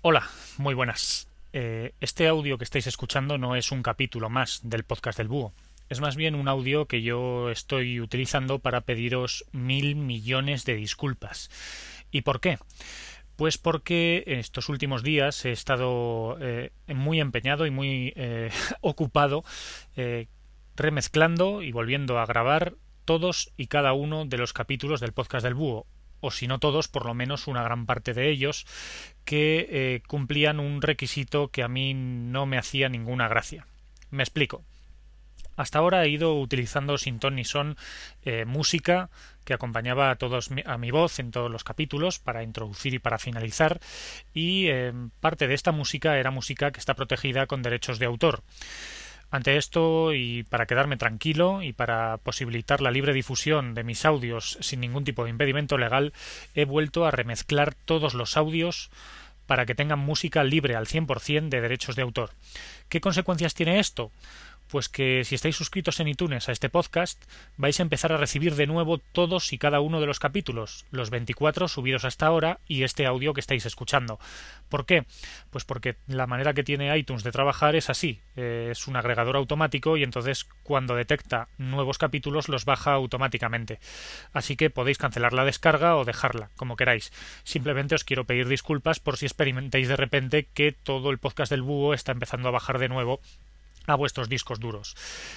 Hola, muy buenas. Este audio que estáis escuchando no es un capítulo más del podcast del Búho. Es más bien un audio que yo estoy utilizando para pediros 1.000 millones de disculpas. ¿Y por qué? Pues porque estos últimos días he estado muy empeñado y muy ocupado eh, remezclando y volviendo a grabar todos y cada uno de los capítulos del podcast del Búho, o si no todos, por lo menos una gran parte de ellos, que cumplían un requisito que a mí no me hacía ninguna gracia. Me explico. Hasta ahora he ido utilizando sin ton ni son música que acompañaba a mi voz en todos los capítulos para introducir y para finalizar, y parte de esta música era música que está protegida con derechos de autor. Ante esto, y para quedarme tranquilo y para posibilitar la libre difusión de mis audios sin ningún tipo de impedimento legal, he vuelto a remezclar todos los audios para que tengan música libre al 100% de derechos de autor. ¿Qué consecuencias tiene esto? Pues que si estáis suscritos en iTunes a este podcast, vais a empezar a recibir de nuevo todos y cada uno de los capítulos, los 24 subidos hasta ahora y este audio que estáis escuchando. ¿Por qué? Pues porque la manera que tiene iTunes de trabajar es así, es un agregador automático y entonces cuando detecta nuevos capítulos los baja automáticamente. Así que podéis cancelar la descarga o dejarla, como queráis. Simplemente os quiero pedir disculpas por si experimentáis de repente que todo el podcast del Búho está empezando a bajar de nuevo a vuestros discos duros.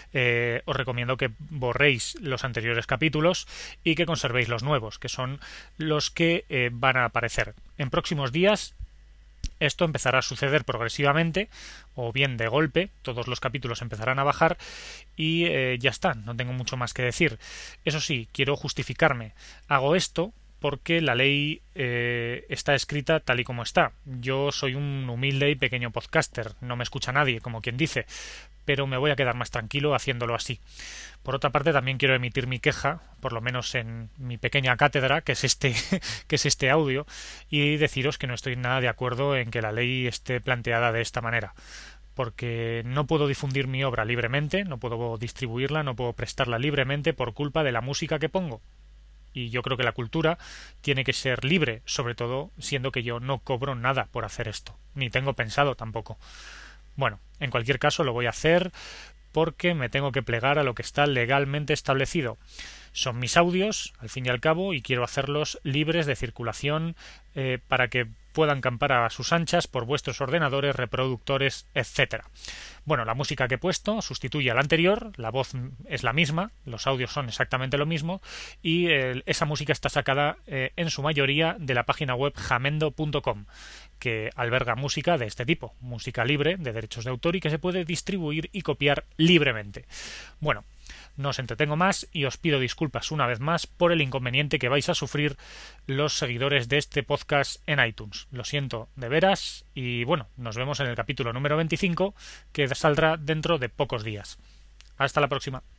Os recomiendo que borréis los anteriores capítulos y que conservéis los nuevos, que son los que van a aparecer. En próximos días esto empezará a suceder progresivamente o bien de golpe, todos los capítulos empezarán a bajar y ya está, no tengo mucho más que decir. Eso sí, quiero justificarme. Hago esto porque la ley está escrita tal y como está. Yo soy un humilde y pequeño podcaster, no me escucha nadie, como quien dice, pero me voy a quedar más tranquilo haciéndolo así. Por otra parte, también quiero emitir mi queja, por lo menos en mi pequeña cátedra, que es que es este audio, y deciros que no estoy nada de acuerdo en que la ley esté planteada de esta manera, porque no puedo difundir mi obra libremente, no puedo distribuirla, no puedo prestarla libremente por culpa de la música que pongo. Y yo creo que la cultura tiene que ser libre, sobre todo siendo que yo no cobro nada por hacer esto, ni tengo pensado tampoco. Bueno, en cualquier caso lo voy a hacer porque me tengo que plegar a lo que está legalmente establecido. Son mis audios, al fin y al cabo, y quiero hacerlos libres de circulación para que puedan campar a sus anchas por vuestros ordenadores, reproductores, etcétera. Bueno, la música que he puesto sustituye a la anterior, la voz es la misma, los audios son exactamente lo mismo y esa música está sacada en su mayoría de la página web jamendo.com, que alberga música de este tipo, música libre de derechos de autor y que se puede distribuir y copiar libremente. Bueno, no os entretengo más y os pido disculpas una vez más por el inconveniente que vais a sufrir los seguidores de este podcast en iTunes. Lo siento de veras y bueno, nos vemos en el capítulo número 25 que saldrá dentro de pocos días. Hasta la próxima.